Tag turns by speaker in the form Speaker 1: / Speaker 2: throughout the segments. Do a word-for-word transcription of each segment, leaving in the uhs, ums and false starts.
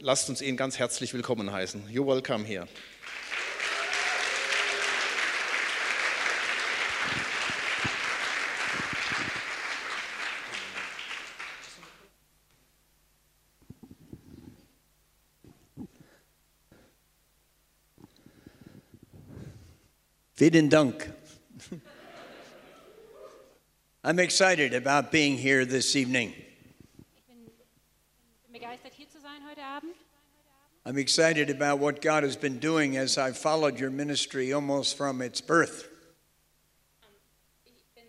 Speaker 1: lasst uns ihn ganz herzlich willkommen heißen. You're welcome here.
Speaker 2: Vielen Dank. I'm excited about being here this evening.
Speaker 3: Ich bin, bin begeistert, hier zu sein heute Abend.
Speaker 2: I'm excited about what God has been doing as I've followed your ministry almost from its birth.
Speaker 3: Ich bin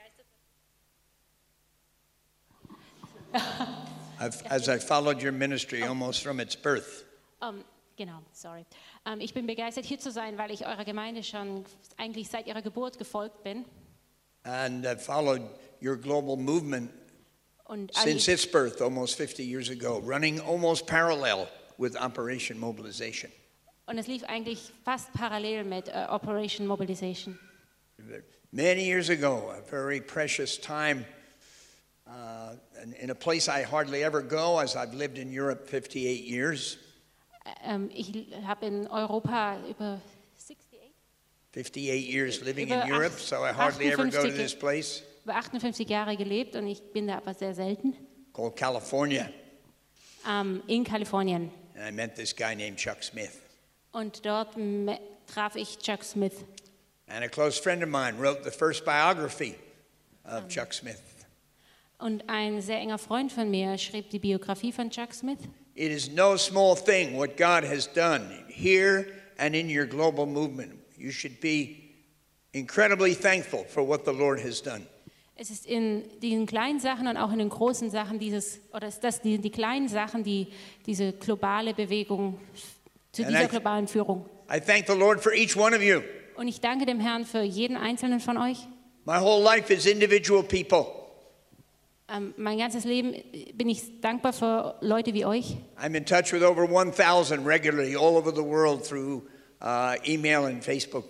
Speaker 3: äh, begeistert.
Speaker 2: I've, as I followed your ministry almost from its birth.
Speaker 3: Um, genau, sorry. Um, ich bin begeistert, hier zu sein, weil ich eurer Gemeinde schon eigentlich seit ihrer Geburt gefolgt bin.
Speaker 2: And I've followed your global movement
Speaker 3: Und
Speaker 2: since
Speaker 3: alle,
Speaker 2: its birth almost fifty years ago, running almost parallel with Operation Mobilization.
Speaker 3: und es lief eigentlich fast parallel mit uh, Operation Mobilization.
Speaker 2: Many years ago, a very precious time uh, in, in a place I hardly ever go, as I've lived in Europe fifty-eight years.
Speaker 3: Ähm, ich habe in Europa über sixty-eight
Speaker 2: fifty-eight years living
Speaker 3: Über
Speaker 2: in Europe,
Speaker 3: acht-
Speaker 2: so I hardly ever go to
Speaker 3: achtundfünfzig
Speaker 2: this place
Speaker 3: über achtundfünfzig Jahre gelebt und ich bin da aber sehr selten.
Speaker 2: called California.
Speaker 3: Ähm, in Kalifornien.
Speaker 2: And I met this guy named Chuck Smith.
Speaker 3: Und dort me- traf ich Chuck Smith.
Speaker 2: And a close friend of mine wrote the first biography of Chuck Smith.
Speaker 3: Und ein sehr enger Freund von mir schrieb die Biografie von Chuck Smith.
Speaker 2: It is no small thing what God has done here and in your global movement. You should be incredibly thankful for what the Lord has done.
Speaker 3: Es ist in den kleinen Sachen und auch in den großen Sachen dieses, oder ist das die, die kleinen Sachen, die diese globale Bewegung zu
Speaker 2: And
Speaker 3: dieser
Speaker 2: I-
Speaker 3: globalen Führung.
Speaker 2: I thank the Lord for each one of you.
Speaker 3: Und ich danke dem Herrn für jeden einzelnen von euch.
Speaker 2: My whole life is individual people.
Speaker 3: Ähm, mein ganzes Leben bin ich dankbar für Leute wie euch.
Speaker 2: I'm in touch with over one thousand regularly all over the world through uh, email and Facebook.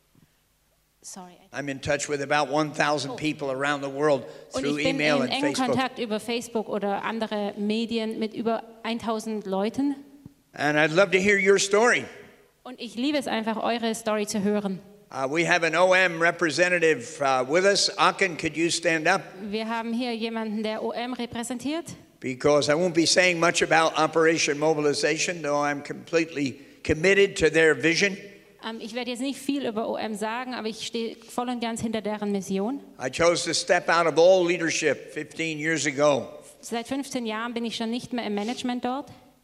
Speaker 3: Sorry.
Speaker 2: I'm in touch with about one thousand people around the world
Speaker 3: Und
Speaker 2: through
Speaker 3: ich bin
Speaker 2: email
Speaker 3: in
Speaker 2: and
Speaker 3: engem
Speaker 2: Facebook.
Speaker 3: Kontakt über Facebook oder andere Medien mit über tausend Leuten.
Speaker 2: And I'd love to hear your story.
Speaker 3: Und ich liebe es einfach, eure Story zu hören.
Speaker 2: Uh, we have an O M representative uh, with us. Akin, could you stand up?
Speaker 3: Wir haben hier jemanden, der O M repräsentiert.
Speaker 2: Because I won't be saying much about Operation Mobilization, though I'm completely committed to their vision.
Speaker 3: Ähm, ich werde jetzt nicht viel über O M sagen, aber ich stehe voll und ganz hinter deren Mission.
Speaker 2: I chose to step out of all leadership fifteen years ago.
Speaker 3: Seit fünfzehn Jahren bin ich schon nicht mehr im Management dort.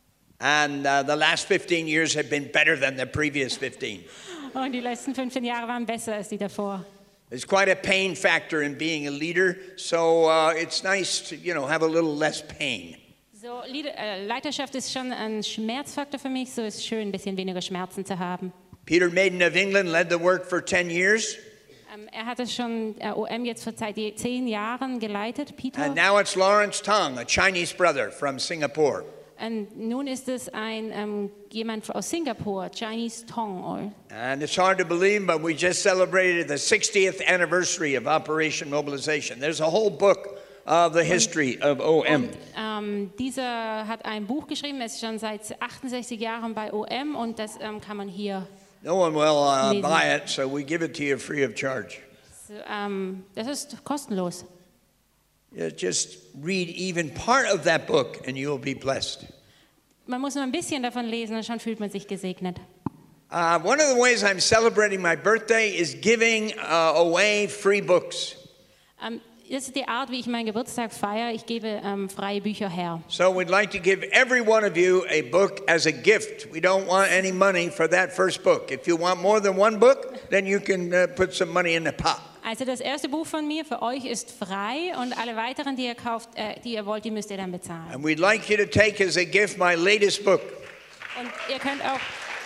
Speaker 2: And uh, the last fifteen years have been better than the previous fifteen.
Speaker 3: Und die letzten fünfzehn Jahre waren besser als die davor.
Speaker 2: There's quite a pain factor in being a leader, so uh, it's nice to, you know, have a little less pain.
Speaker 3: So, Lieder, äh, Leiterschaft ist schon ein Schmerzfaktor für mich, so ist es schön, ein bisschen weniger Schmerzen zu haben.
Speaker 2: Peter Maiden of England led the work for ten years,
Speaker 3: Ähm, er hat es schon äh, O M jetzt vor seit zehn Jahren geleitet, Peter.
Speaker 2: and now it's Lawrence Tong, a Chinese brother from Singapore.
Speaker 3: Und nun ist es ein ähm, jemand aus Singapur, Chinese Tong.
Speaker 2: And it's hard to believe, but we just celebrated the sixtieth anniversary of Operation Mobilization. There's a whole book of the history of O M.
Speaker 3: Und ähm, dieser hat ein Buch geschrieben, er ist schon seit achtundsechzig Jahren bei O M und das ähm, kann man hier,
Speaker 2: No one will uh,
Speaker 3: Lesen.
Speaker 2: buy it, so we give it to you free of charge.
Speaker 3: so, ähm, das ist kostenlos.
Speaker 2: Yeah, just read even part of that book and you'll be blessed.
Speaker 3: Man muss nur ein bisschen davon lesen und schon fühlt man sich gesegnet.
Speaker 2: Uh, one of the ways I'm celebrating my birthday is giving uh, away free books.
Speaker 3: Ähm, das ist die Art, wie ich meinen Geburtstag feiere. Ich gebe ähm, freie Bücher her.
Speaker 2: So we'd like to give every one of you a book as a gift. We don't want any money for that first book. If you want more than one book, then you can uh, put some money in the pot.
Speaker 3: Also das erste Buch von mir für euch ist frei und alle weiteren, die ihr kauft, äh, die ihr wollt, die müsst ihr dann bezahlen.
Speaker 2: And we'd like you to take as a gift my latest book.
Speaker 3: Und ihr könnt auch.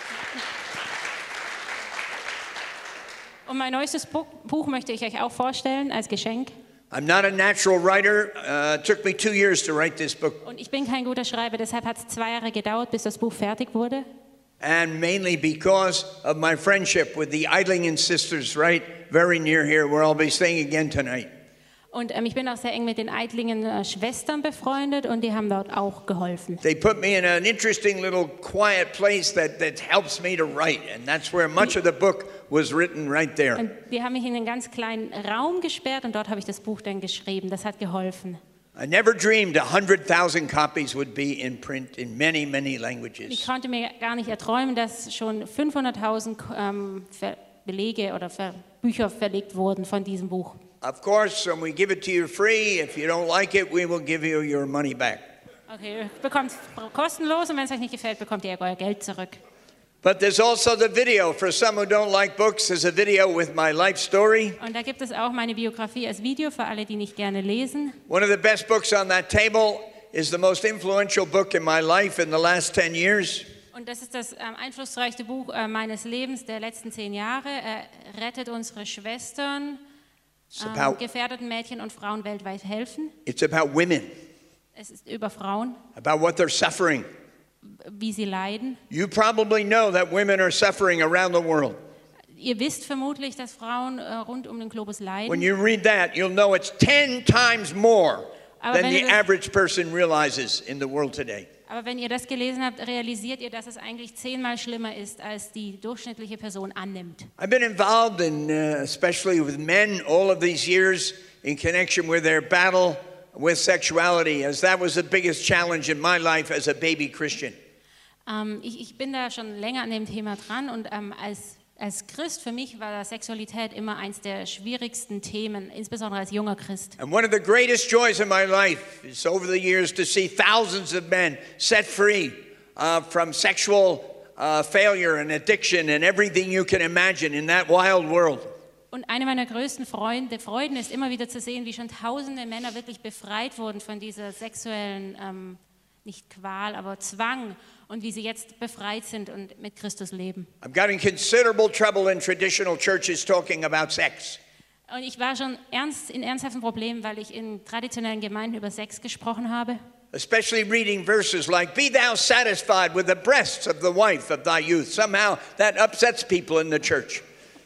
Speaker 3: Und mein neuestes Buch, Buch möchte ich euch auch vorstellen als Geschenk.
Speaker 2: I'm not a natural writer. Uh, it took me two years to write this book.
Speaker 3: Und ich bin kein guter Schreiber, deshalb hat es zwei Jahre gedauert, bis das Buch fertig wurde.
Speaker 2: And mainly because of my friendship with the Eidlingen sisters right very near here, where I'll be staying again tonight.
Speaker 3: Und ähm, ich bin auch sehr eng mit den Eitlingen äh, Schwestern befreundet und die haben dort auch geholfen.
Speaker 2: They put me in an interesting little quiet place that, that helps me to write. And that's where much of the book was written right there.
Speaker 3: Und die haben mich in einen ganz kleinen Raum gesperrt und dort habe ich das Buch dann geschrieben. Das hat geholfen.
Speaker 2: I never dreamed one hundred thousand copies would be in print in many, many
Speaker 3: Ich
Speaker 2: languages.
Speaker 3: konnte mir gar nicht erträumen, dass schon fünfhunderttausend ähm, Ver Belege oder Ver Bücher verlegt wurden von diesem Buch.
Speaker 2: Of course, when we give it to you free, if you don't like it, we will give you your money back.
Speaker 3: Okay, ihr bekommt es kostenlos und wenn es euch nicht gefällt, bekommt ihr euer Geld zurück.
Speaker 2: But there's also the video. For some who don't like books, there's a video with my life story.
Speaker 3: Und da gibt es auch meine Biografie als Video für alle, die nicht gerne lesen.
Speaker 2: One of the best books on that table is the most influential book in my life in the last ten years.
Speaker 3: Und das ist das ähm, einflussreichste Buch äh, meines Lebens der letzten zehn Jahre. Er rettet unsere Schwestern,
Speaker 2: It's
Speaker 3: ähm,
Speaker 2: about,
Speaker 3: gefährdeten Mädchen und Frauen weltweit helfen.
Speaker 2: it's about women,
Speaker 3: Es ist über Frauen,
Speaker 2: about what they're suffering.
Speaker 3: wie sie leiden.
Speaker 2: You probably know that women are suffering around the world.
Speaker 3: Ihr wisst vermutlich, dass Frauen äh, rund um den Globus
Speaker 2: When
Speaker 3: leiden.
Speaker 2: you read that, you'll know it's ten times more
Speaker 3: Aber
Speaker 2: than
Speaker 3: wenn
Speaker 2: the
Speaker 3: ihr das-
Speaker 2: average person realizes in the world today.
Speaker 3: Aber wenn ihr das gelesen habt, realisiert ihr, dass es eigentlich zehnmal schlimmer ist, als die durchschnittliche Person annimmt.
Speaker 2: I've been involved in, uh, especially with men, all of these years in connection with their battle with sexuality, as that was the biggest challenge in my life as a baby Christian.
Speaker 3: Ähm, ich, ich bin da schon länger an dem Thema dran und ähm, als, als Christ für mich war Sexualität immer eins der schwierigsten Themen, insbesondere als junger Christ.
Speaker 2: And one of the greatest joys in my life is over the years to see thousands of men set free uh, from sexual uh, failure and addiction and everything you can imagine in that wild world.
Speaker 3: Und eine meiner größten Freunde, Freuden ist immer wieder zu sehen, wie schon tausende Männer wirklich befreit wurden von dieser sexuellen, ähm, nicht Qual, aber Zwang und wie sie jetzt befreit sind und mit Christus leben.
Speaker 2: I've got in considerable trouble in traditional churches talking about sex.
Speaker 3: Und ich war schon ernst, in ernsthaften Problemen, weil ich in traditionellen Gemeinden über Sex gesprochen habe.
Speaker 2: Especially reading verses like, "Be thou satisfied with the breasts of the wife of thy youth." Somehow that upsets people in the church.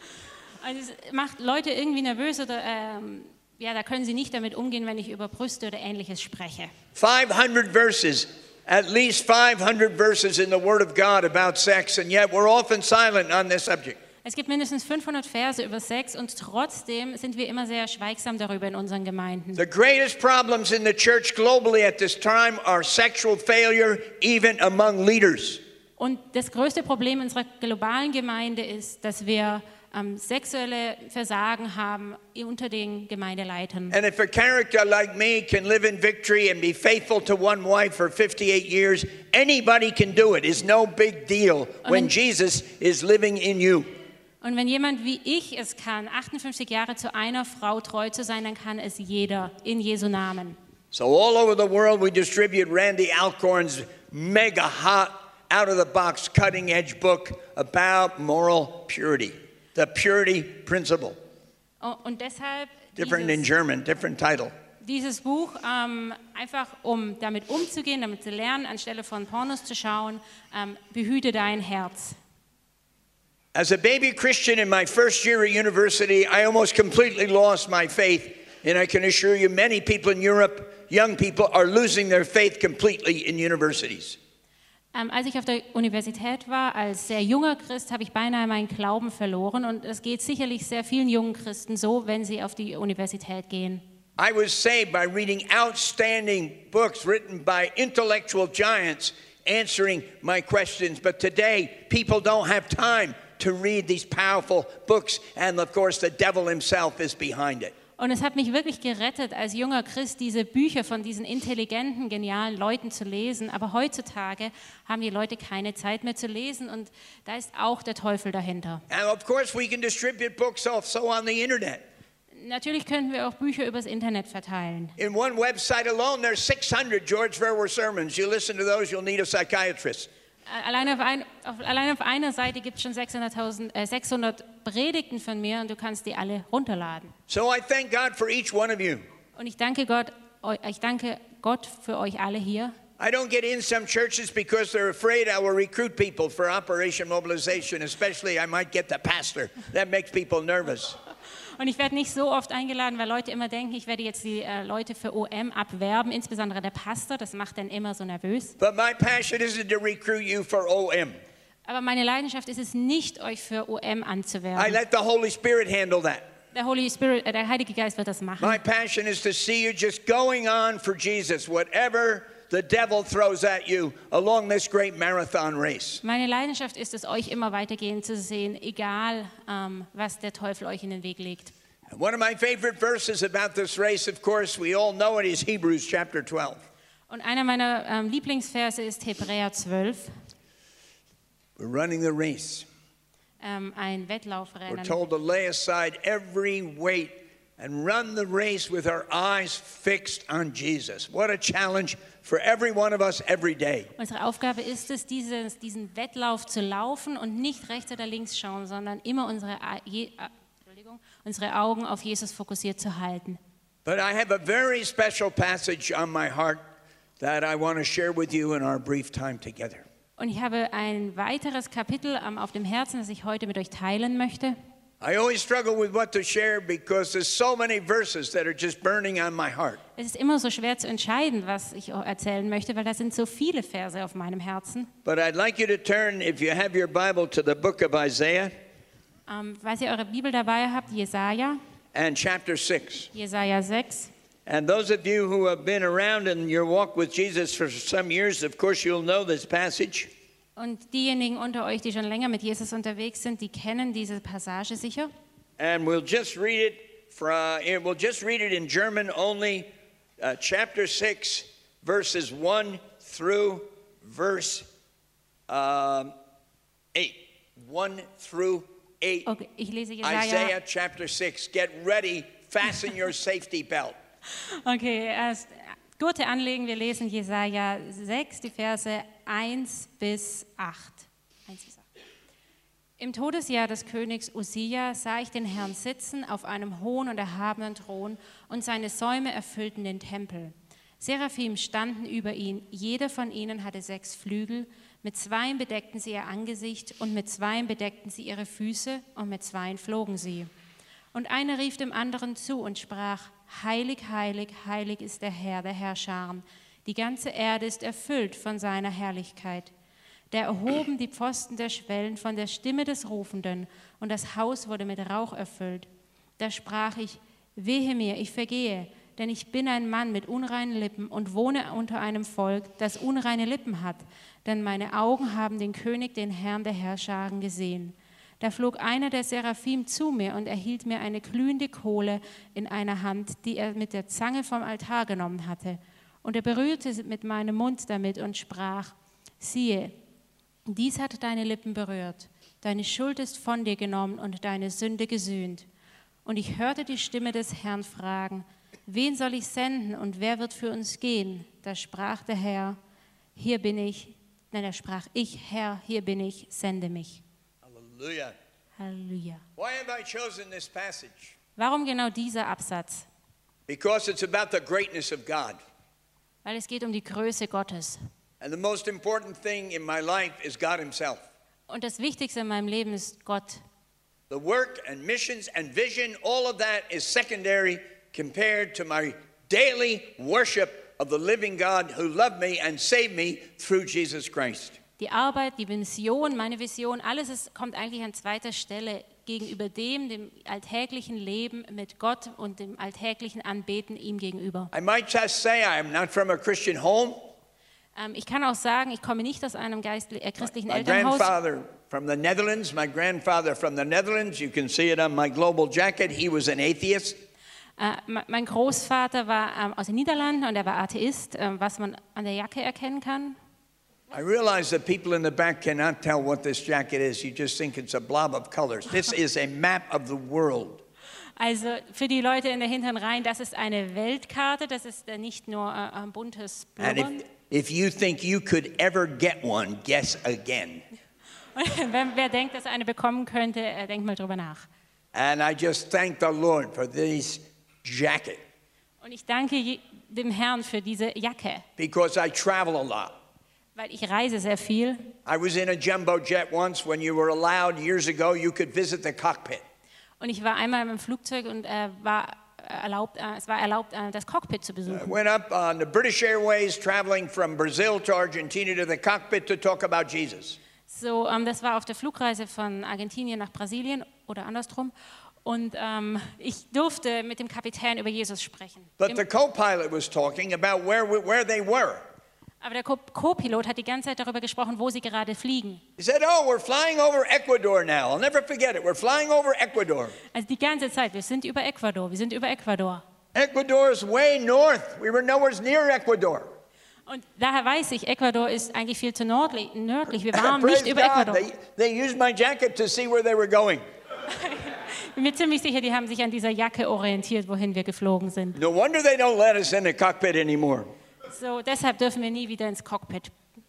Speaker 3: Also es macht Leute irgendwie nervös oder ähm, ja, da können sie nicht damit umgehen, wenn ich über Brüste oder Ähnliches spreche.
Speaker 2: five hundred verses, at least five hundred verses in the Word of God about sex, and yet we're often silent on this subject.
Speaker 3: Es gibt mindestens fünfhundert Verse über Sex und trotzdem sind wir immer sehr schweigsam darüber in unseren Gemeinden.
Speaker 2: The greatest problems in the church globally at this time are sexual failure, even among leaders.
Speaker 3: Und das größte Problem unserer globalen Gemeinde ist, dass wir ähm, sexuelle Versagen haben unter den Gemeindeleitern.
Speaker 2: And if a character like me can live in victory and be faithful to one wife for fifty-eight years, anybody can do it. It's no big deal when Jesus is living in you.
Speaker 3: Und wenn jemand wie ich es kann, achtundfünfzig Jahre zu einer Frau treu zu sein, dann kann es jeder in Jesu Namen.
Speaker 2: So all over the world we distribute Randy Alcorn's mega hot, out-of-the-box, cutting-edge book about moral purity, the purity principle.
Speaker 3: Oh, und deshalb
Speaker 2: Different in
Speaker 3: dieses,
Speaker 2: German, different title.
Speaker 3: dieses Buch, ähm, einfach um damit umzugehen, damit zu lernen, anstelle von Pornos zu schauen, ähm, behüte dein Herz.
Speaker 2: As a baby Christian in my first year at university, I almost completely lost my faith. And I can assure you, many people in Europe, young people, are losing their faith completely in universities.
Speaker 3: Ähm, als ich auf der Universität war, als sehr junger Christ, habe ich beinahe meinen Glauben verloren. Und es geht sicherlich sehr vielen jungen Christen so, wenn sie auf die Universität gehen.
Speaker 2: I was saved by reading outstanding books written by intellectual giants answering my questions. But today, people don't have time to read these powerful books. And of course, the devil himself is behind it.
Speaker 3: Und es hat mich wirklich gerettet, als junger Christ diese Bücher von diesen intelligenten, genialen Leuten zu lesen. Aber heutzutage haben die Leute keine Zeit mehr zu lesen und da ist auch der Teufel dahinter.
Speaker 2: And of course, we can distribute books also on the internet.
Speaker 3: Natürlich können wir auch Bücher übers Internet verteilen.
Speaker 2: In one website alone, there's six hundred George Verwer sermons. You listen to those, you'll need a psychiatrist.
Speaker 3: Allein auf, ein, auf, allein auf einer Seite gibt es schon sechshunderttausend, äh, sechshundert Predigten von mir und du kannst die alle runterladen.
Speaker 2: So I thank God for each one of you.
Speaker 3: Und ich danke Gott, ich danke Gott für euch alle hier.
Speaker 2: I don't get in some churches because they're afraid I will recruit people for Operation Mobilization, especially I might get the pastor. That makes people nervous.
Speaker 3: Und ich werde nicht so oft eingeladen, weil Leute immer denken, ich werde jetzt die äh, Leute für O M abwerben, insbesondere der Pastor, das macht dann immer so nervös.
Speaker 2: But my passion isn't to recruit you for O M.
Speaker 3: Aber meine Leidenschaft ist es nicht, euch für O M
Speaker 2: I
Speaker 3: anzuwerben.
Speaker 2: let the Holy Spirit handle that.
Speaker 3: Der Holy Spirit, äh, der Heilige Geist wird das machen.
Speaker 2: My passion is to see you just going on for Jesus, whatever the devil throws at you along this great marathon race.
Speaker 3: Meine Leidenschaft ist es, euch immer weitergehen zu sehen, egal ähm, was der Teufel euch in den Weg legt.
Speaker 2: And one of my favorite verses about this race, of course, we all know it, is Hebrews chapter twelve.
Speaker 3: Und einer meiner ähm, Lieblingsverse ist Hebräer zwölf,
Speaker 2: We're running the race.
Speaker 3: ähm, ein
Speaker 2: We're
Speaker 3: Wettlaufrennen.
Speaker 2: told to lay aside every weight and run the race with our eyes fixed on Jesus. What a challenge for every one of us every day.
Speaker 3: Unsere Aufgabe ist es, dieses, diesen Wettlauf zu laufen und nicht rechts oder links schauen, sondern immer unsere, A- je, äh, Entschuldigung, unsere Augen auf Jesus fokussiert zu halten.
Speaker 2: But I have a very special passage on my heart that I want to share with you in our brief time together.
Speaker 3: Und ich habe ein weiteres Kapitel ähm, auf dem Herzen, das ich heute mit euch teilen möchte.
Speaker 2: I always struggle with what to share because there's so many verses that are just burning on my heart.
Speaker 3: Es ist immer so schwer zu entscheiden, was ich erzählen möchte, weil da sind so viele Verse auf meinem Herzen.
Speaker 2: But I'd like you to turn, if you have your Bible, to the book of Isaiah
Speaker 3: Ähm, falls ihr eure Bibel dabei habt, Jesaja,
Speaker 2: and chapter six.
Speaker 3: Jesaja sechs.
Speaker 2: And those of you who have been around in your walk with Jesus for some years, of course, you'll know this passage.
Speaker 3: Und diejenigen unter euch, die schon länger mit Jesus unterwegs sind, die kennen diese Passage sicher.
Speaker 2: And we'll just read it from, we'll just read it in German only, uh, chapter six, verses one through verse um, eight. one through eight.
Speaker 3: Okay, ich lese Jesaja.
Speaker 2: Isaiah chapter six. Get ready, fasten your safety belt.
Speaker 3: Okay, erst Gurte anlegen, wir lesen Jesaja sechs, die Verse eins bis acht. eins bis acht. Im Todesjahr des Königs Usia sah ich den Herrn sitzen auf einem hohen und erhabenen Thron und seine Säume erfüllten den Tempel. Seraphim standen über ihn, jeder von ihnen hatte sechs Flügel, mit zweien bedeckten sie ihr Angesicht und mit zweien bedeckten sie ihre Füße und mit zweien flogen sie. Und einer rief dem anderen zu und sprach: Heilig, heilig, heilig ist der Herr, der Herrscharen. Die ganze Erde ist erfüllt von seiner Herrlichkeit. Da erhoben die Pfosten der Schwellen von der Stimme des Rufenden, und das Haus wurde mit Rauch erfüllt. Da sprach ich: Wehe mir, ich vergehe, denn ich bin ein Mann mit unreinen Lippen und wohne unter einem Volk, das unreine Lippen hat. Denn meine Augen haben den König, den Herrn der Herrscharen, gesehen. Da flog einer der Seraphim zu mir und erhielt mir eine glühende Kohle in einer Hand, die er mit der Zange vom Altar genommen hatte. Und er berührte mit meinem Mund damit und sprach: Siehe, dies hat deine Lippen berührt. Deine Schuld ist von dir genommen und deine Sünde gesühnt. Und ich hörte die Stimme des Herrn fragen: Wen soll ich senden und wer wird für uns gehen? Da sprach der Herr: Hier bin ich. Nein, da sprach ich: Herr, hier bin ich, sende mich.
Speaker 2: Hallelujah.
Speaker 3: Halleluja.
Speaker 2: Why have I chosen this passage?
Speaker 3: Warum genau dieser Absatz?
Speaker 2: Because it's about the greatness of God.
Speaker 3: Weil es geht um die Größe Gottes.
Speaker 2: And the most important thing in my life is God himself.
Speaker 3: Und das Wichtigste in meinem Leben ist Gott.
Speaker 2: The work and missions and vision, all of that is secondary compared to my daily worship of the living God who loved me and saved me through Jesus Christ.
Speaker 3: Die Arbeit, die Mission, meine Vision, alles ist, kommt eigentlich an zweiter Stelle gegenüber dem, dem alltäglichen Leben mit Gott und dem alltäglichen Anbeten ihm gegenüber.
Speaker 2: I might just say I am not from a Christian home.
Speaker 3: Ähm, ich kann auch sagen, ich komme nicht aus einem geistli- äh, christlichen
Speaker 2: My
Speaker 3: Elternhaus.
Speaker 2: grandfather from the Netherlands, my grandfather from the Netherlands, you can see it on my global jacket, he was an atheist.
Speaker 3: Äh, me- mein Großvater war ähm, aus den Niederlanden und er war Atheist, ähm, was man an der Jacke erkennen kann.
Speaker 2: I realize that people in the back cannot tell what this jacket is. You just think it's a blob of colors. This is a map of the world.
Speaker 3: Also für die Leute in der hinteren Reihe, das ist eine Weltkarte, das ist äh, nicht nur äh, ein buntes
Speaker 2: And
Speaker 3: Blubbern.
Speaker 2: if, if you think you could ever get one, guess again.
Speaker 3: Und wenn, wer denkt, dass er eine bekommen könnte, äh, denkt mal drüber nach.
Speaker 2: And I just thank the Lord for this jacket
Speaker 3: Und ich danke je- dem Herrn für diese Jacke,
Speaker 2: because I travel a lot.
Speaker 3: weil ich reise sehr viel.
Speaker 2: I was in a jumbo jet once when you were allowed years ago, you could visit the cockpit.
Speaker 3: Und ich war einmal im Flugzeug und äh, war erlaubt, äh, es war erlaubt, äh, das Cockpit zu
Speaker 2: I
Speaker 3: besuchen.
Speaker 2: went up on the British Airways, traveling from Brazil to Argentina to the cockpit to talk about Jesus.
Speaker 3: So, ähm, das war auf der Flugreise von Argentinien nach Brasilien oder andersrum. Und ähm, ich durfte mit dem Kapitän über Jesus sprechen.
Speaker 2: But
Speaker 3: Dem,
Speaker 2: the co-pilot was talking about where, we- where they were.
Speaker 3: aber der Co- Co-Pilot hat die ganze Zeit darüber gesprochen, wo sie gerade fliegen.
Speaker 2: He said, oh, we're flying over Ecuador now. I'll never forget it. We're flying over Ecuador.
Speaker 3: Also die ganze Zeit, wir sind über Ecuador, wir sind über Ecuador.
Speaker 2: Ecuador is way north. We were nowhere near Ecuador.
Speaker 3: Und daher weiß ich, Ecuador ist eigentlich viel zu nördlich. nördlich. Wir waren
Speaker 2: Praise
Speaker 3: nicht über
Speaker 2: God.
Speaker 3: Ecuador.
Speaker 2: They, they used my jacket to see where they were going.
Speaker 3: Ich bin mir ziemlich sicher, die haben sich an dieser Jacke orientiert, wohin wir geflogen sind.
Speaker 2: No wonder they don't let us in the cockpit anymore.
Speaker 3: So, deshalb dürfen wir nie wieder ins Cockpit.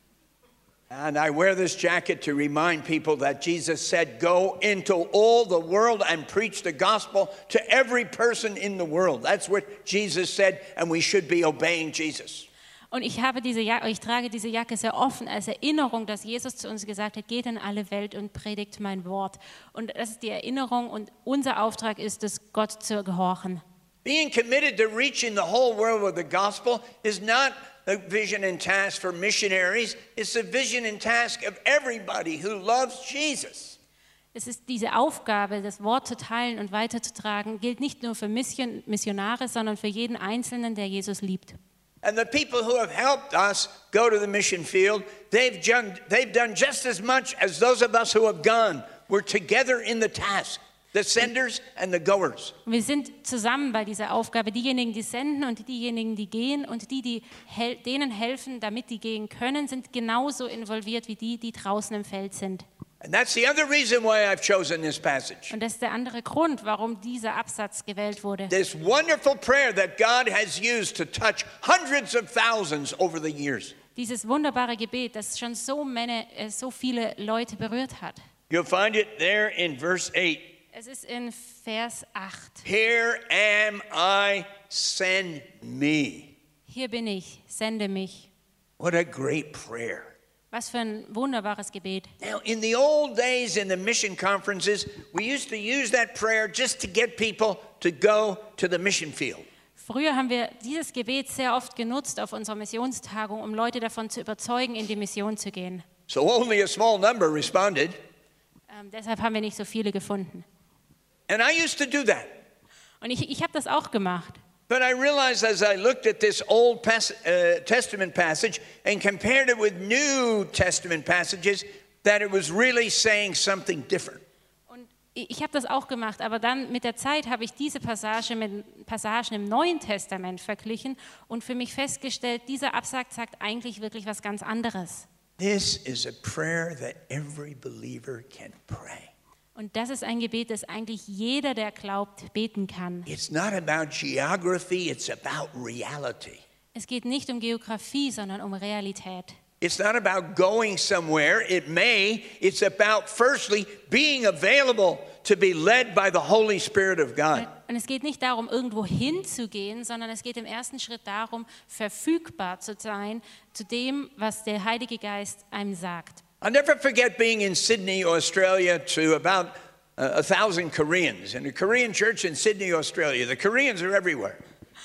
Speaker 2: And I wear this jacket to remind people that Jesus said, go into all the world and preach the gospel to every person in the world. That's what Jesus said, and we should be obeying Jesus.
Speaker 3: Und ich habe diese Jacke, ich trage diese Jacke sehr offen als Erinnerung, dass Jesus zu uns gesagt hat, geht in alle Welt und predigt mein Wort. Und das ist die Erinnerung und unser Auftrag ist es, Gott zu gehorchen.
Speaker 2: Being committed to reaching the whole world with the gospel is not a vision and task for missionaries. It's a vision and task of everybody who loves Jesus.
Speaker 3: Es ist diese Aufgabe, das Wort zu teilen und weiterzutragen, gilt nicht nur für Mission, Missionare, sondern für jeden Einzelnen, der Jesus liebt.
Speaker 2: And the people who have helped us go to the mission field, they've done, they've done just as much as those of us who have gone. We're together in the task, the senders and the goers.
Speaker 3: Und wir sind zusammen bei dieser Aufgabe, diejenigen, die senden und diejenigen, die gehen und die, die hel- denen helfen, damit die gehen können, sind genauso involviert wie die, die draußen im Feld sind.
Speaker 2: And that's the other reason why I've chosen this passage.
Speaker 3: Und das ist der andere Grund, warum dieser Absatz gewählt wurde.
Speaker 2: This wonderful prayer that God has used to touch hundreds of thousands over the years.
Speaker 3: Dieses wunderbare Gebet, das schon so, Männer, äh, so viele Leute berührt hat.
Speaker 2: You'll find it there in verse eight.
Speaker 3: Es ist in Vers acht.
Speaker 2: Here am I, send me.
Speaker 3: Hier bin ich, sende mich.
Speaker 2: What a great prayer.
Speaker 3: Was für ein wunderbares Gebet.
Speaker 2: Now, in the old days in the mission conferences, we used to use that prayer just to get people to go to the mission field.
Speaker 3: Früher haben wir dieses Gebet sehr oft genutzt auf unserer Missionstagung, um Leute davon zu überzeugen, in die Mission zu gehen.
Speaker 2: So only a small number responded.
Speaker 3: Ähm, deshalb haben wir nicht so viele gefunden.
Speaker 2: And I used to do that.
Speaker 3: Und ich, ich habe das auch gemacht.
Speaker 2: But I realized as I looked at this Old pas- uh, Testament passage and compared it with New Testament passages, that it was really saying something different.
Speaker 3: Und ich ich habe das auch gemacht, aber dann mit der Zeit habe ich diese Passage mit Passagen im Neuen Testament verglichen und für mich festgestellt, dieser Absatz sagt eigentlich wirklich was ganz anderes.
Speaker 2: This is a prayer that every believer can pray.
Speaker 3: Und das ist ein Gebet, das eigentlich jeder, der glaubt, beten kann.
Speaker 2: It's not about geography, it's about reality.
Speaker 3: Es geht nicht um Geografie, sondern um Realität.
Speaker 2: It's not about going somewhere, it may. It's about, firstly, being available to be led by the Holy Spirit of God.
Speaker 3: Und es geht nicht darum, irgendwo hinzugehen, sondern es geht im ersten Schritt darum, verfügbar zu sein zu dem, was der Heilige Geist einem sagt.
Speaker 2: I'll never forget being in Sydney, Australia, to about uh, a thousand Koreans in a Korean church in Sydney, Australia. The Koreans are everywhere.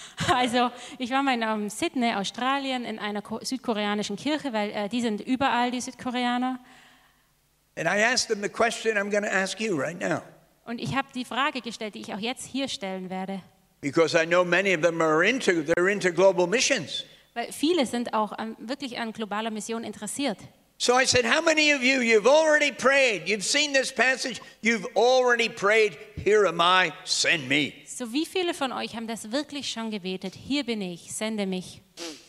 Speaker 3: Also ich war mal in um, Sydney, Australien, in einer ko- südkoreanischen Kirche, weil äh, die sind überall, die Südkoreaner.
Speaker 2: And I asked them the question I'm going to ask you right now.
Speaker 3: Und ich habe die Frage gestellt, die ich auch jetzt hier stellen werde.
Speaker 2: Because I know many of them are into, they're into global missions.
Speaker 3: Weil viele sind auch an, wirklich an globaler Mission interessiert.
Speaker 2: So I said, how many of you, you've already prayed, you've seen this passage, you've already prayed, here am I, send me.
Speaker 3: So wie viele von euch haben das wirklich schon gebetet? Hier bin ich, sende mich.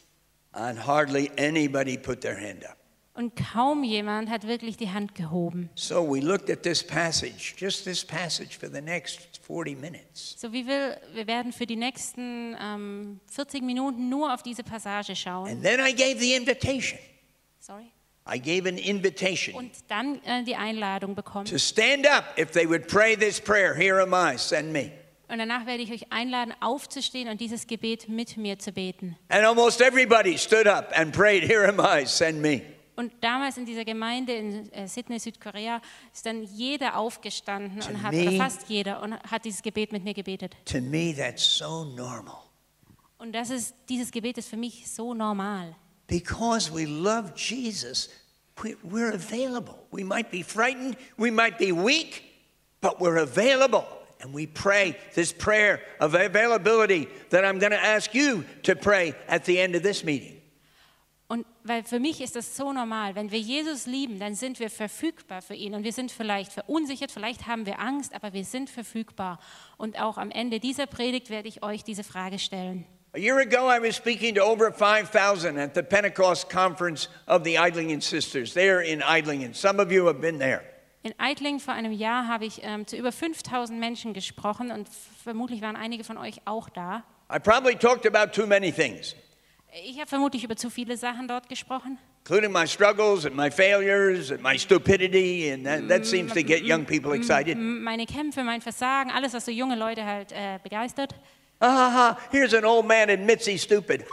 Speaker 2: And hardly anybody put their hand up.
Speaker 3: Und kaum jemand hat wirklich die Hand gehoben.
Speaker 2: So we looked at this passage, just this passage for the next forty minutes.
Speaker 3: So wie will, wir werden für die nächsten ähm, vierzig Minuten nur auf diese Passage schauen.
Speaker 2: And then I gave the invitation.
Speaker 3: Sorry.
Speaker 2: I gave an invitation
Speaker 3: Und dann äh, die Einladung bekommen.
Speaker 2: to stand up if they would pray this prayer, here am I, send me.
Speaker 3: Und danach werde ich euch einladen, aufzustehen und dieses Gebet mit mir zu beten.
Speaker 2: And almost everybody stood up and prayed, here am I, send me.
Speaker 3: Und Und damals in dieser Gemeinde in äh, Sydney, Südkorea, ist dann jeder aufgestanden
Speaker 2: To
Speaker 3: und hat,
Speaker 2: me-
Speaker 3: oder fast jeder, und hat dieses Gebet mit mir gebetet.
Speaker 2: To me, that's so normal.
Speaker 3: Und das ist, dieses Gebet ist für mich so normal.
Speaker 2: Because we love Jesus, we- we're available. We might be frightened, we might be weak, but we're available. And we pray this prayer of availability that I'm going to ask you to pray at the end of this meeting.
Speaker 3: Und weil für mich ist das so normal, wenn wir Jesus lieben, dann sind wir verfügbar für ihn. Und wir sind vielleicht verunsichert, vielleicht haben wir Angst, aber wir sind verfügbar. Und auch am Ende dieser Predigt werde ich euch diese Frage stellen.
Speaker 2: A year ago, I was speaking to over five thousand at the Pentecost conference of the Eidlingen Sisters, there in Eidlingen. Some of you have been there.
Speaker 3: In Eidlingen vor einem Jahr habe ich ähm, zu über fünftausend Menschen gesprochen und vermutlich waren einige von euch auch da.
Speaker 2: I probably talked about too many things,
Speaker 3: Ich habe vermutlich über zu viele Sachen dort gesprochen,
Speaker 2: including my struggles and my failures and my stupidity, and that, that seems to get young people excited.
Speaker 3: M- meine Kämpfe, mein Versagen, alles, was so junge Leute halt äh, begeistert.
Speaker 2: Ha ha ha, here's an old man admits he's stupid.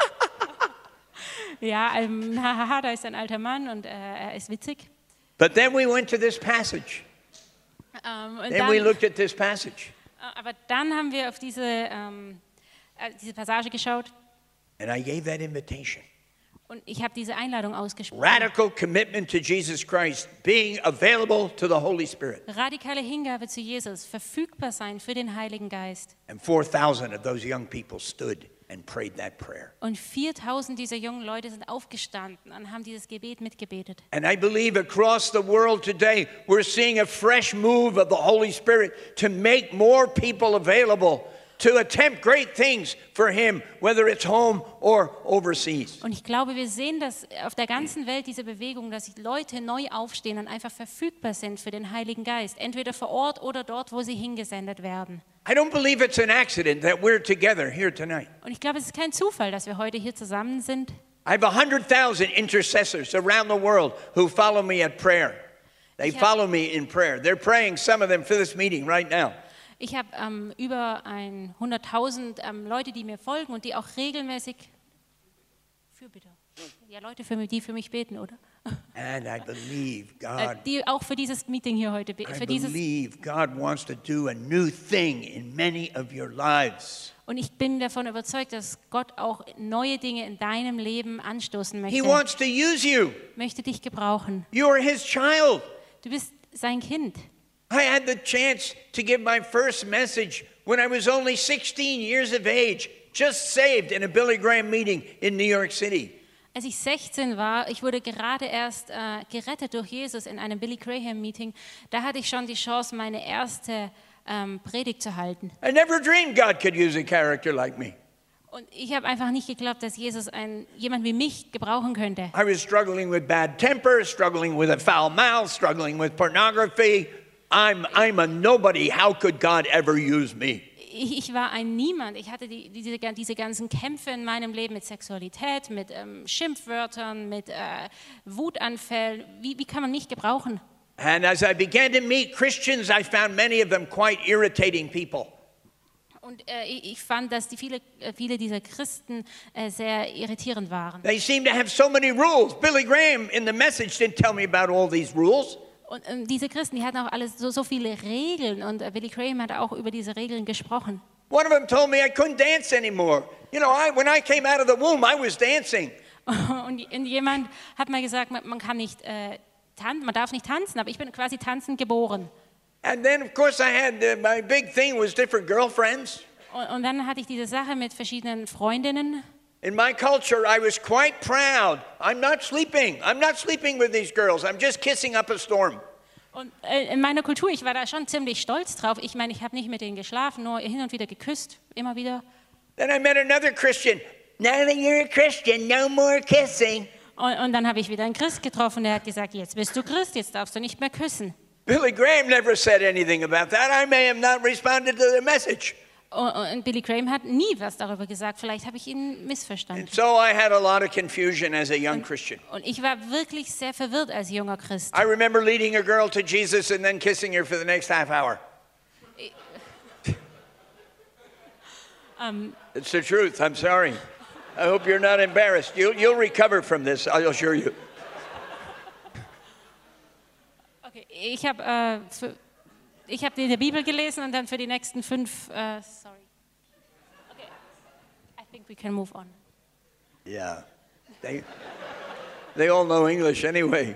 Speaker 3: Ja, ähm, hahaha, da ist ein alter Mann und äh, er ist witzig.
Speaker 2: But then we went to this passage.
Speaker 3: Ähm, und
Speaker 2: Then we
Speaker 3: dann,
Speaker 2: looked at this passage.
Speaker 3: aber dann haben wir auf diese, ähm, äh, diese Passage geschaut
Speaker 2: And I gave that invitation.
Speaker 3: und ich habe diese Einladung ausgesprochen.
Speaker 2: Radical commitment to Jesus Christ, being available to the Holy Spirit.
Speaker 3: Radikale Hingabe zu Jesus, verfügbar sein für den Heiligen Geist.
Speaker 2: And four thousand of those young people stood and prayed that prayer.
Speaker 3: Und viertausend dieser jungen Leute sind aufgestanden und haben dieses Gebet mitgebetet.
Speaker 2: And I believe across the world today, we're seeing a fresh move of the Holy Spirit to make more people available to attempt great things for Him, whether it's home or overseas.
Speaker 3: Und ich glaube, wir sehen das auf der ganzen Welt, diese Bewegung, dass Leute neu aufstehen und einfach verfügbar sind für den Heiligen Geist, entweder vor Ort oder dort, wo sie hingesendet werden.
Speaker 2: I don't believe it's an accident that we're together here tonight.
Speaker 3: Und ich glaube, es ist kein Zufall, dass wir heute hier zusammen sind.
Speaker 2: I have one hundred thousand intercessors around the world who follow me at prayer. They
Speaker 3: Ich hab-
Speaker 2: follow me in prayer. They're praying, some of them, for this meeting right now.
Speaker 3: Ich habe ähm, über ein hunderttausend ähm, Leute, die mir folgen und die auch regelmäßig Fürbitte. Ja, Leute, für mich, die für mich beten, oder?
Speaker 2: And I believe
Speaker 3: Äh,
Speaker 2: God,
Speaker 3: die auch für dieses Meeting hier heute beten.
Speaker 2: I
Speaker 3: Für dieses
Speaker 2: believe God wants to do a new thing in many of your lives.
Speaker 3: und ich bin davon überzeugt, dass Gott auch neue Dinge in deinem Leben anstoßen
Speaker 2: He
Speaker 3: möchte.
Speaker 2: wants to use you.
Speaker 3: Möchte dich gebrauchen.
Speaker 2: You are His child.
Speaker 3: Du bist sein Kind.
Speaker 2: I had the chance to give my first message when I was only sixteen years of age, just saved in a Billy Graham meeting in New York City.
Speaker 3: Als ich sechzehn war, ich wurde gerade erst äh, gerettet durch Jesus in einem Billy Graham Meeting. Da hatte ich schon die Chance, meine erste ähm, Predigt zu halten.
Speaker 2: I never dreamed God could use a character like me.
Speaker 3: Und ich habe einfach nicht geglaubt, dass Jesus ein, jemand wie mich gebrauchen könnte.
Speaker 2: I was struggling with bad temper, struggling with a foul mouth, struggling with pornography. I'm, I'm a nobody. How could God ever use me?
Speaker 3: Ich, ich war ein Niemand. Ich hatte die, diese, diese ganzen Kämpfe in meinem Leben mit Sexualität, mit ähm, Schimpfwörtern, mit äh, Wutanfällen. Wie, wie kann man mich gebrauchen?
Speaker 2: And as I began to meet Christians, I found many of them quite irritating people.
Speaker 3: Und äh, ich ich fand, dass die viele, äh, viele dieser Christen äh, sehr irritierend waren.
Speaker 2: They seem to have so many rules. Billy Graham in the message didn't tell me about all these rules.
Speaker 3: Und ähm, diese Christen, die hatten auch alles so, so viele Regeln und äh, Billy Graham hat auch über diese Regeln gesprochen.
Speaker 2: One of them told me I couldn't dance anymore. You know, I, when I came out of the womb, I was dancing.
Speaker 3: Und, und jemand hat mal gesagt, man, man kann nicht äh, tanzen, man darf nicht tanzen, aber ich bin quasi tanzend geboren.
Speaker 2: And then, of course, I had uh, my big thing was different girlfriends.
Speaker 3: Und, und dann hatte ich diese Sache mit verschiedenen Freundinnen.
Speaker 2: In my culture, I was quite proud. I'm not sleeping. I'm not sleeping with these girls. I'm just kissing up a storm.
Speaker 3: Und äh, in meiner Kultur, ich war da schon ziemlich stolz drauf. Ich meine, ich habe nicht mit denen geschlafen, nur hin und wieder geküsst, immer wieder.
Speaker 2: Then I met another Christian. Now that you're a Christian, no more kissing.
Speaker 3: Und, und dann habe ich wieder einen Christ getroffen, der hat gesagt, jetzt bist du Christ, jetzt darfst du nicht mehr küssen.
Speaker 2: Billy Graham never said anything about that. I may have not responded to the message.
Speaker 3: Und, und Billy Graham hat nie was darüber gesagt, vielleicht habe ich ihn missverstanden.
Speaker 2: And so I had a lot of confusion as a young Christian.
Speaker 3: Und ich war wirklich sehr verwirrt als junger Christ.
Speaker 2: I remember leading a girl to Jesus and then kissing her for the next half hour.
Speaker 3: Um,
Speaker 2: It's the truth. I'm sorry. I hope you're not embarrassed. You'll, you'll recover from this, I'll assure you.
Speaker 3: Ich habe äh, für- ich habe in der Bibel gelesen und dann für die nächsten fünf. Äh, sorry. Okay. I think we can move on.
Speaker 2: Yeah. They, they all know English anyway.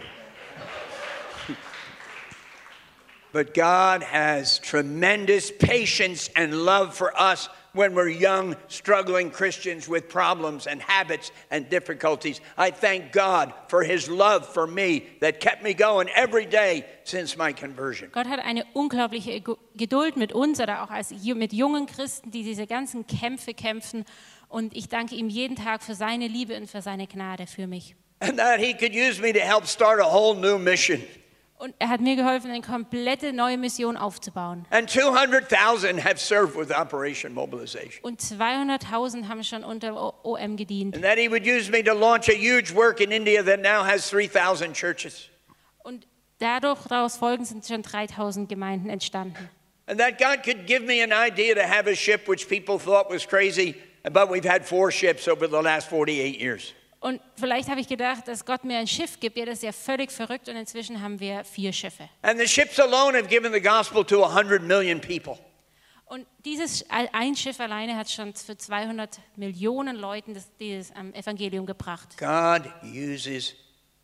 Speaker 2: But God has tremendous patience and love for us when we're young, struggling Christians with problems and habits and difficulties. I thank God for His love for me that kept me going every day since my conversion.
Speaker 3: Gott hat eine unglaubliche Ego- Geduld mit uns oder auch als ju- mit jungen Christen, die diese ganzen Kämpfe kämpfen. Und ich danke ihm jeden Tag für seine Liebe und für seine Gnade für mich.
Speaker 2: And that He could use me to help start a whole new mission.
Speaker 3: Und er hat mir geholfen, eine komplette neue Mission aufzubauen.
Speaker 2: And two hundred thousand have served with Operation Mobilization.
Speaker 3: Und zweihunderttausend haben schon unter O- O M gedient.
Speaker 2: And that He would use me to launch a huge work in India that now has three thousand churches.
Speaker 3: Und dadurch, daraus folgend sind schon dreitausend Gemeinden entstanden.
Speaker 2: And that God could give me an idea to have a ship which people thought was crazy, but we've had four ships over the last forty-eight years.
Speaker 3: Und vielleicht habe ich gedacht, dass Gott mir ein Schiff gibt. Ja, das ist ja völlig verrückt. Und inzwischen haben wir vier Schiffe.
Speaker 2: And the ships alone have given the gospel to one hundred million people.
Speaker 3: Und dieses ein Schiff alleine hat schon für zweihundert Millionen Leuten das, dieses ähm, Evangelium gebracht.
Speaker 2: God uses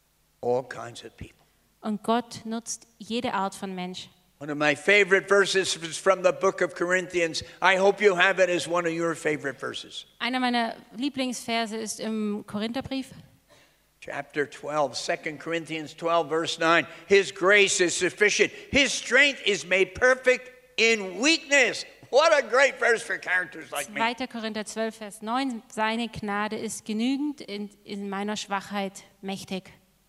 Speaker 2: all kinds of people.
Speaker 3: Und Gott nutzt jede Art von Mensch.
Speaker 2: One of my favorite verses is from the book of Corinthians. I hope you have it as one of your favorite verses.
Speaker 3: Einer meiner Lieblingsverse ist im Korintherbrief.
Speaker 2: Chapter twelve, Second Corinthians twelve, verse nine. His grace is sufficient. His strength is made perfect in weakness. What a great verse for characters like me.
Speaker 3: zweiter Korinther zwölf, Vers neun. Seine Gnade ist genügend, in, in meiner Schwachheit mächtig.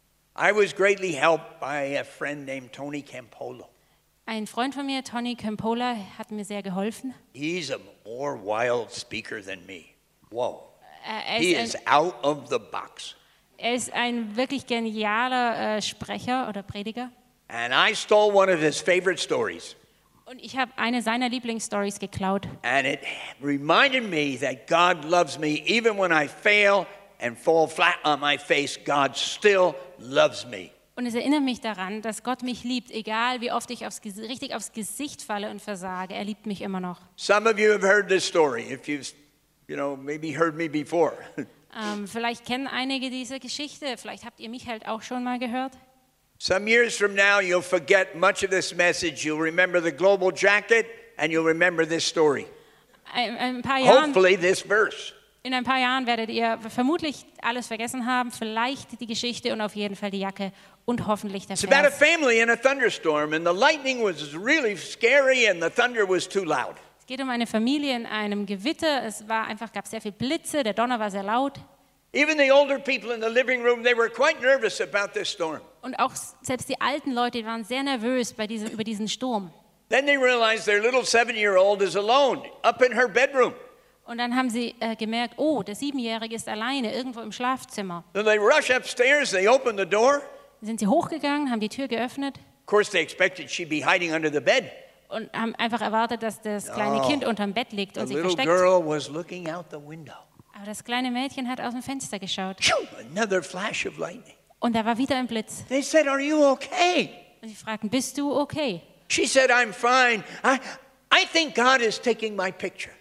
Speaker 2: I was greatly helped by a friend named Tony Campolo.
Speaker 3: Ein Freund von mir, Tony Campola, hat mir sehr geholfen.
Speaker 2: He's a more wild speaker than me. Whoa.
Speaker 3: Er,
Speaker 2: He
Speaker 3: er,
Speaker 2: is
Speaker 3: ist,
Speaker 2: out of the box.
Speaker 3: ein, er ist ein wirklich genialer äh, Sprecher oder Prediger.
Speaker 2: And I stole one of his favorite stories.
Speaker 3: Und ich habe eine seiner Lieblingsstories geklaut.
Speaker 2: And it reminded me that God loves me even when I fail and fall flat on my face. God still loves me.
Speaker 3: Und es erinnert mich daran, dass Gott mich liebt, egal wie oft ich aufs, Ges- richtig aufs Gesicht falle und versage. Er liebt mich immer noch.
Speaker 2: Some of you have heard this story if you've, you know, maybe heard me before.
Speaker 3: Ähm, vielleicht kennen einige diese Geschichte. Vielleicht habt ihr mich halt auch schon mal gehört.
Speaker 2: Some years from now, you'll forget much of this message. You'll remember the global jacket and you'll remember this story.
Speaker 3: Ein, ein paar Jahren,
Speaker 2: Hopefully, this verse.
Speaker 3: in ein paar Jahren werdet ihr vermutlich alles vergessen haben. Vielleicht die Geschichte und auf jeden Fall die Jacke und hoffentlich der
Speaker 2: It's about a
Speaker 3: Vers.
Speaker 2: family in a thunderstorm, and the lightning was really scary and the thunder was too loud.
Speaker 3: Es geht um eine Familie in einem Gewitter. Es war einfach, gab sehr viel Blitze. Der Donner war sehr laut.
Speaker 2: Even the older people in the living room, they were quite nervous about this storm.
Speaker 3: Und auch selbst die alten Leute die waren sehr nervös bei diesem, über diesen Sturm.
Speaker 2: Then they realized their little seven-year-old is alone up in her bedroom.
Speaker 3: Und dann haben sie äh, gemerkt, oh, der Siebenjährige ist alleine irgendwo im Schlafzimmer.
Speaker 2: So they rush upstairs, they open the door.
Speaker 3: Dann sind sie hochgegangen, haben die Tür geöffnet
Speaker 2: Of course, they expected she'd be hiding under the bed.
Speaker 3: und haben einfach erwartet, dass das kleine
Speaker 2: No.
Speaker 3: Kind unterm Bett liegt
Speaker 2: The
Speaker 3: und sich
Speaker 2: little
Speaker 3: versteckt.
Speaker 2: girl was looking out the window.
Speaker 3: Aber das kleine Mädchen hat aus dem Fenster geschaut.
Speaker 2: Phew, another flash of lightning.
Speaker 3: Und da war wieder ein Blitz.
Speaker 2: They said, "Are you okay?"
Speaker 3: Und sie fragten, bist du okay?
Speaker 2: She said, "I'm fine. I, I think God is taking my picture."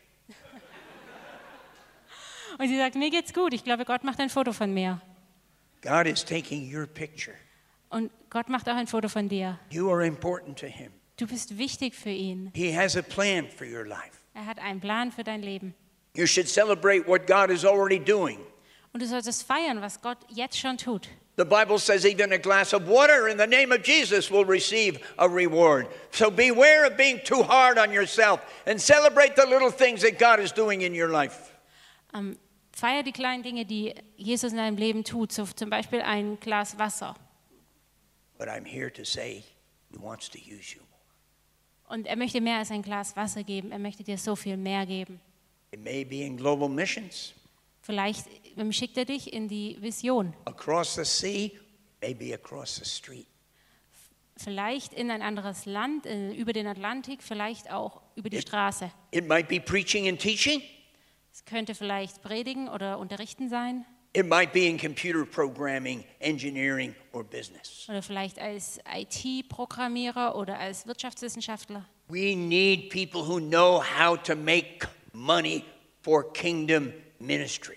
Speaker 3: Und sie sagt, mir geht's gut. Ich glaube, Gott macht ein Foto von mir.
Speaker 2: God is taking your picture.
Speaker 3: Und Gott macht auch ein Foto von dir.
Speaker 2: You are important to Him.
Speaker 3: Du bist wichtig für ihn.
Speaker 2: He has a plan for your life.
Speaker 3: Er hat einen Plan für dein Leben.
Speaker 2: You should celebrate what God is already doing.
Speaker 3: Und du solltest feiern, was Gott jetzt schon tut.
Speaker 2: The Bible says even a glass of water in the name of Jesus will receive a reward. So beware of being too hard on yourself and celebrate the little things that God is doing in your life.
Speaker 3: Ähm, feier die kleinen Dinge, die Jesus in deinem Leben tut. So zum Beispiel ein Glas Wasser.
Speaker 2: But I'm here to say He wants to use you.
Speaker 3: Und er möchte mehr als ein Glas Wasser geben. Er möchte dir so viel mehr geben.
Speaker 2: It may be in global missions,
Speaker 3: Vielleicht ähm, schickt er dich in die Vision.
Speaker 2: across the sea, maybe across the street.
Speaker 3: Vielleicht in ein anderes Land, äh, über den Atlantik, vielleicht auch über die Straße.
Speaker 2: It might be preaching and teaching.
Speaker 3: Es könnte vielleicht predigen oder unterrichten sein.
Speaker 2: It might be in computer programming, engineering, or business.
Speaker 3: Oder vielleicht als I T-Programmierer oder als Wirtschaftswissenschaftler.
Speaker 2: We need people who know how to make money for kingdom ministry.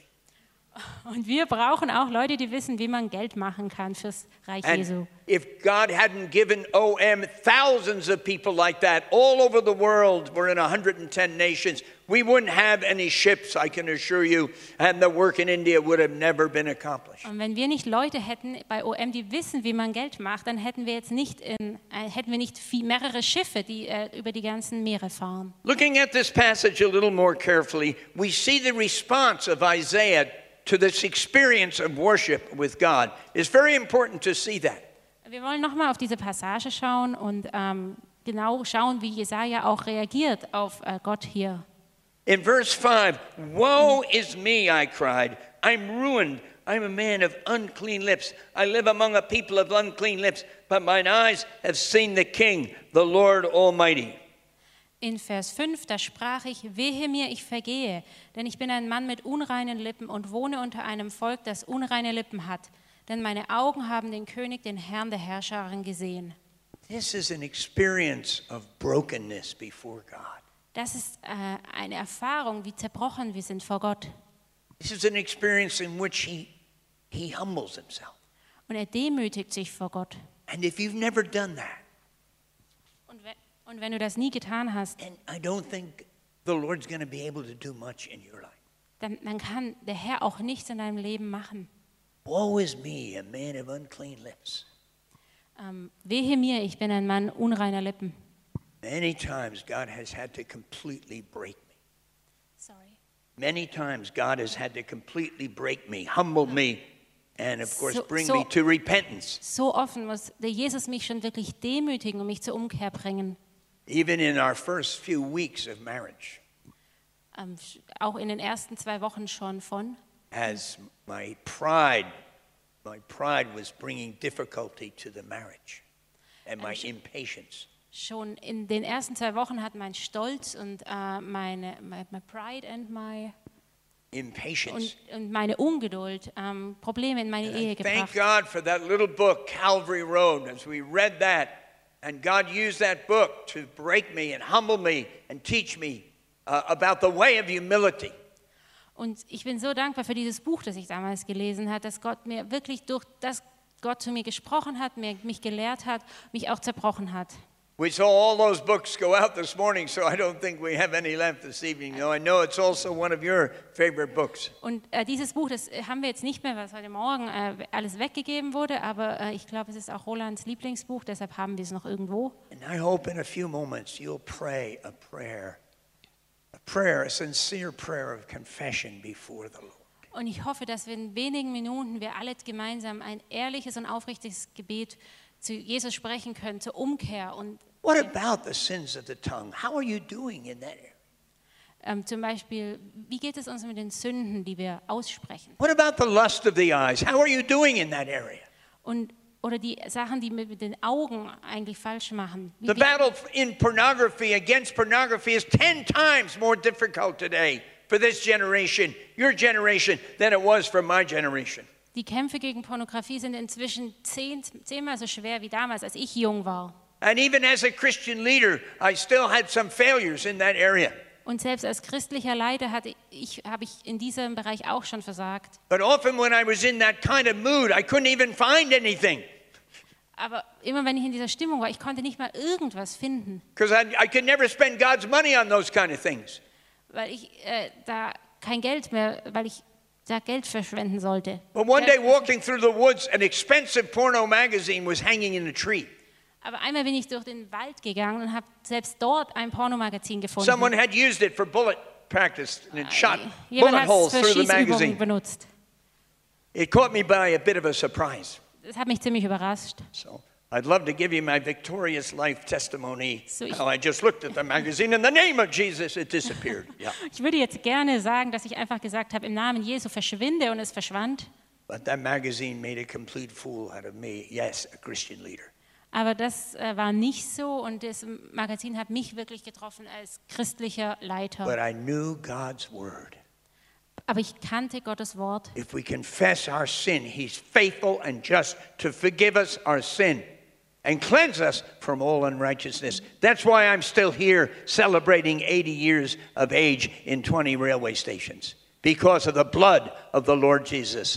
Speaker 3: Und wir brauchen auch Leute, die wissen, wie man Geld machen kann fürs Reich Jesu.
Speaker 2: And if God hadn't given O M thousands of people like that all over the world, we're in one hundred ten nations, we wouldn't have any ships, I can assure you, and the work in India would have never been accomplished.
Speaker 3: Und wenn wir nicht Leute hätten bei O M, die wissen, wie man Geld macht, dann hätten wir jetzt nicht, in, äh, hätten wir nicht viel, mehrere Schiffe, die äh, über die ganzen Meere fahren.
Speaker 2: Looking at this passage a little more carefully, we see the response of Isaiah to this experience of worship with God. It's very important to see that.
Speaker 3: Wir wollen nochmal auf diese Passage schauen und ähm, genau schauen, wie Jesaja auch reagiert auf äh, Gott hier.
Speaker 2: In verse five, woe is me, I cried. I'm ruined. I'm a man of unclean lips. I live among a people of unclean lips, but mine eyes have seen the King, the Lord Almighty.
Speaker 3: In Vers fünf, da sprach ich, wehe mir, ich vergehe, denn ich bin ein Mann mit unreinen Lippen und wohne unter einem Volk, das unreine Lippen hat. Denn meine Augen haben den König, den Herrn der Herrscherin gesehen.
Speaker 2: This is an experience of brokenness before God.
Speaker 3: Das ist äh, eine Erfahrung, wie zerbrochen wir sind vor Gott.
Speaker 2: This is an experience in which he, he humbles himself.
Speaker 3: Und er demütigt sich vor Gott.
Speaker 2: And if you've never done that,
Speaker 3: Und wenn, und wenn du das nie getan hast,
Speaker 2: and I don't think the Lord's going to be able to do much in your life.
Speaker 3: dann, dann kann der Herr auch nichts in deinem Leben machen.
Speaker 2: Woe is me, a man of unclean lips.
Speaker 3: Ähm, wehe mir, ich bin ein Mann unreiner Lippen.
Speaker 2: Many times God has had to completely break me.
Speaker 3: Sorry.
Speaker 2: Many times God has had to completely break me, humble me, and of course
Speaker 3: So-
Speaker 2: bring
Speaker 3: so-
Speaker 2: me to repentance.
Speaker 3: So offen muss der Jesus mich schon wirklich demütigen und mich zur Umkehr bringen.
Speaker 2: Even in our first few weeks of marriage,
Speaker 3: Ähm, auch in den ersten zwei Wochen schon von.
Speaker 2: as my pride, my pride was bringing difficulty to the marriage, and my impatience.
Speaker 3: Schon in den ersten zwei Wochen hat mein Stolz und äh, meine my, my Pride and my
Speaker 2: Impatience.
Speaker 3: und, und meine Ungeduld ähm, Probleme in meine Ehe
Speaker 2: Thank
Speaker 3: gebracht.
Speaker 2: God for that little book, Calvary Road, as we read that. And God used that book to break me and humble me and teach me uh, about the way of humility.
Speaker 3: Und ich bin so dankbar für dieses Buch, das ich damals gelesen habe, dass Gott mir wirklich durch das Gott zu mir gesprochen hat, mir, mich gelehrt hat, mich auch zerbrochen hat.
Speaker 2: We saw all those books go out this morning, so I don't think we have any left this evening. Though I know it's also one of your favorite books.
Speaker 3: Und äh, dieses Buch, das äh, haben wir jetzt nicht mehr, was heute Morgen äh, alles weggegeben wurde, aber äh, ich glaube, es ist auch Rolands Lieblingsbuch, deshalb haben wir es noch irgendwo.
Speaker 2: And I hope in a few moments you'll pray a prayer, a prayer, a sincere prayer of confession before the Lord.
Speaker 3: Und ich hoffe, dass wir in wenigen Minuten wir alle gemeinsam ein ehrliches und aufrichtiges Gebet zu Jesus sprechen können, zur Umkehr. Und
Speaker 2: What about the sins of the tongue? How are you doing in that area?
Speaker 3: ähm, zum Beispiel, wie geht es uns mit den Sünden, die wir aussprechen?
Speaker 2: What about the lust of the eyes? How are you doing in that area?
Speaker 3: Und, oder die Sachen, die wir mit den Augen eigentlich falsch machen. Wie,
Speaker 2: The
Speaker 3: wie,
Speaker 2: battle in pornography, against pornography, is ten times more difficult today for this generation, your generation, than it was for my generation.
Speaker 3: die Kämpfe gegen Pornografie sind inzwischen zehn, zehnmal so schwer wie damals, als ich jung war.
Speaker 2: And even as a Christian leader, I still had some failures in that area.
Speaker 3: Und selbst als christlicher Leiter hatte ich, habe ich in diesem Bereich auch schon versagt.
Speaker 2: But often when I was in that kind of mood, I couldn't even find anything
Speaker 3: Aber immer wenn ich in dieser Stimmung war, ich konnte nicht mal irgendwas finden,
Speaker 2: because I, I could never spend God's money on those kind of things.
Speaker 3: weil ich äh, da kein Geld mehr, weil ich da Geld verschwenden sollte.
Speaker 2: But one day
Speaker 3: Geld-
Speaker 2: walking through the woods, an expensive porno magazine was hanging in a tree.
Speaker 3: Aber einmal bin ich durch den Wald gegangen und habe selbst dort ein Pornomagazin gefunden.
Speaker 2: Someone had used it for bullet practice and it shot
Speaker 3: Jemand
Speaker 2: bullet
Speaker 3: hat
Speaker 2: holes
Speaker 3: es für
Speaker 2: through the
Speaker 3: Schießübungen
Speaker 2: magazine.
Speaker 3: benutzt.
Speaker 2: It caught me by a bit of a surprise.
Speaker 3: Das hat mich ziemlich überrascht.
Speaker 2: So I'd love to give you my victorious life testimony.
Speaker 3: So ich-
Speaker 2: How I just looked at the magazine, in the name of Jesus, it disappeared. Yeah.
Speaker 3: Ich würde jetzt gerne sagen, dass ich einfach gesagt habe, im Namen Jesu verschwinde und es verschwand.
Speaker 2: But that magazine made a complete fool out of me. Yes, a Christian leader.
Speaker 3: Aber das äh, war nicht so und das Magazin hat mich wirklich getroffen als christlicher Leiter.
Speaker 2: But I knew God's word.
Speaker 3: Aber ich kannte Gottes Wort.
Speaker 2: If we confess our sin, he's faithful and just to forgive us our sin and cleanse us from all unrighteousness. That's why I'm still here celebrating eighty years of age in twenty railway stations, because of the blood of the Lord Jesus.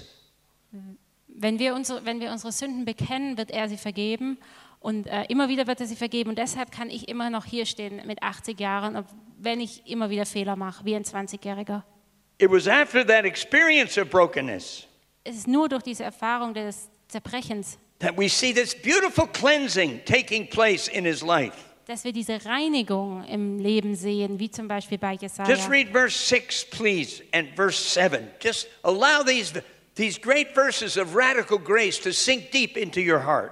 Speaker 3: Wenn wir unsere, wenn wir unsere Sünden bekennen, wird er sie vergeben. Und äh, immer wieder wird er sie vergeben. Und deshalb kann ich immer noch hier stehen mit achtzig Jahren, ob, wenn ich immer wieder Fehler mache, wie ein zwanzigjähriger.
Speaker 2: It was after that experience of brokenness
Speaker 3: Es ist nur durch diese Erfahrung des Zerbrechens,
Speaker 2: that we see this beautiful cleansing taking place in his life.
Speaker 3: dass wir diese Reinigung im Leben sehen, wie zum Beispiel bei Jesaja.
Speaker 2: Just read verse six, please, and verse seven. Just allow these, these great verses of radical grace to sink deep into your heart.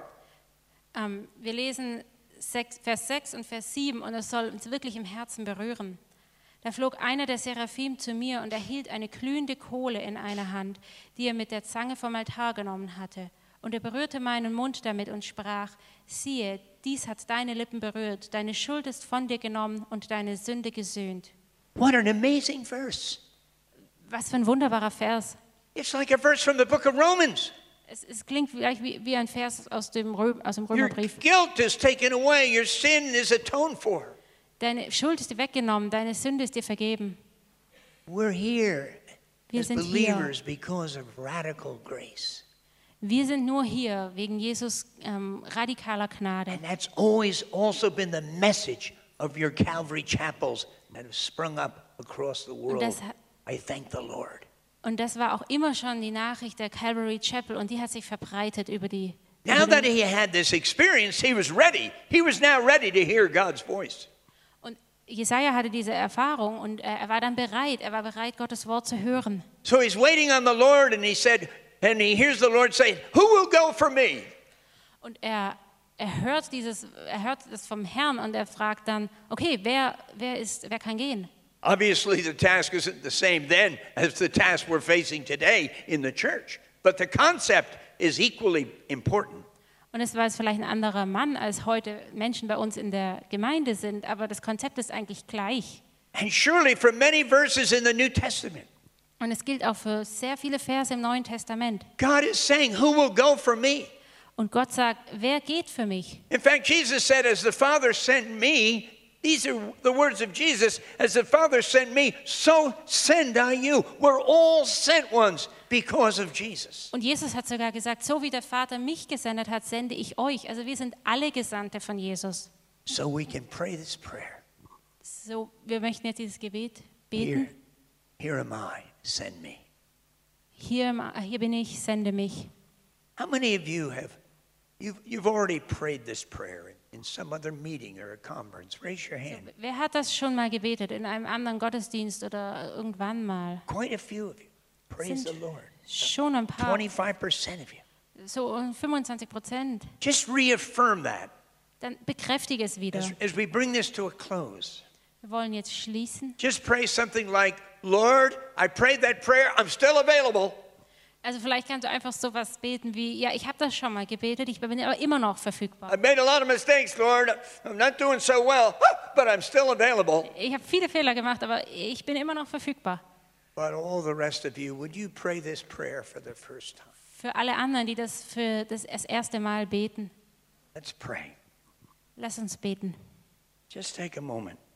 Speaker 3: Ähm, wir lesen sechs, Vers sechs und Vers sieben und es soll uns wirklich im Herzen berühren. Da flog einer der Seraphim zu mir und er hielt eine glühende Kohle in einer Hand, die er mit der Zange vom Altar genommen hatte. Und er berührte meinen Mund damit und sprach, siehe, dies hat deine Lippen berührt, deine Schuld ist von dir genommen und deine Sünde gesöhnt.
Speaker 2: What an amazing verse.
Speaker 3: Was für ein wunderbarer Vers.
Speaker 2: It's like a verse from the book of Romans.
Speaker 3: Es, es klingt vielleicht wie, wie ein Vers aus dem, Rö, aus dem
Speaker 2: Your
Speaker 3: Römerbrief.
Speaker 2: guilt is taken away, your sin is atoned for.
Speaker 3: Deine Schuld ist dir weggenommen, deine Sünde ist dir vergeben.
Speaker 2: We're here
Speaker 3: Wir
Speaker 2: as
Speaker 3: sind hier.
Speaker 2: believers because of radical grace.
Speaker 3: Wir sind nur hier wegen Jesus ähm, radikaler Gnade.
Speaker 2: And that's always also been the message of your Calvary chapels that have sprung up across the world.
Speaker 3: das hat-
Speaker 2: I thank the Lord.
Speaker 3: Und das war auch immer schon die Nachricht der Calvary Chapel und die hat sich verbreitet über die. über
Speaker 2: Now
Speaker 3: den-
Speaker 2: that he had this experience, he was ready. He was now ready to hear God's voice.
Speaker 3: Und Jesaja hatte diese Erfahrung und äh, er war dann bereit, er war bereit, Gottes Wort zu hören.
Speaker 2: So he's waiting on the Lord, and he said, and he hears the Lord say, "Who will go for me?"
Speaker 3: Und er, er hört dieses, er hört das vom Herrn und er fragt dann, okay, wer, wer ist, wer kann gehen?
Speaker 2: Obviously, the task isn't the same then as the task we're facing today in the church, but the concept is equally important.
Speaker 3: Und es war jetzt vielleicht ein anderer Mann, als heute Menschen bei uns in der Gemeinde sind, aber das Konzept ist eigentlich gleich.
Speaker 2: And surely, for many verses in the New Testament,
Speaker 3: Und es gilt auch für sehr viele Verse im Neuen Testament.
Speaker 2: God is saying, "Who will go for me?"
Speaker 3: Und Gott sagt, wer geht für mich?
Speaker 2: In fact, Jesus said, "As the Father sent me," these are the words of Jesus, "as the Father sent me, so send I you." We're all sent ones because of Jesus.
Speaker 3: Und Jesus hat sogar gesagt, so wie der Vater mich gesendet hat, sende ich euch. Also wir sind alle Gesandte von Jesus.
Speaker 2: So we can pray this prayer.
Speaker 3: So, wir möchten jetzt dieses Gebet
Speaker 2: Here,
Speaker 3: beten.
Speaker 2: here am I, send me.
Speaker 3: Hier, hier bin ich, sende mich.
Speaker 2: How many of you have, you've, you've already prayed this prayer in, in some other meeting or a conference? Raise your hand.
Speaker 3: Wer hat das schon mal gebetet, in einem anderen Gottesdienst oder irgendwann mal?
Speaker 2: Quite a few of you. Praise
Speaker 3: Sind
Speaker 2: the Lord.
Speaker 3: schon ein paar,
Speaker 2: twenty-five percent of you.
Speaker 3: so fünfundzwanzig Prozent.
Speaker 2: Just reaffirm that
Speaker 3: Dann bekräftige es wieder.
Speaker 2: as, as we bring this to a close.
Speaker 3: Wir wollen jetzt schließen.
Speaker 2: Just pray something like, "Lord, I prayed that prayer. I'm still available.
Speaker 3: Also vielleicht kannst du einfach sowas beten wie, ja, ich habe das schon mal gebetet, ich bin aber immer noch verfügbar.
Speaker 2: I've made a lot of mistakes, Lord. I'm not doing so well, but I'm still available."
Speaker 3: Ich habe viele Fehler gemacht, aber ich bin immer noch verfügbar.
Speaker 2: But all the rest of you, would you pray this prayer for the first time?
Speaker 3: Für alle anderen, die das für das, das erste Mal beten,
Speaker 2: Let's pray.
Speaker 3: lass uns beten.
Speaker 2: Just take a moment.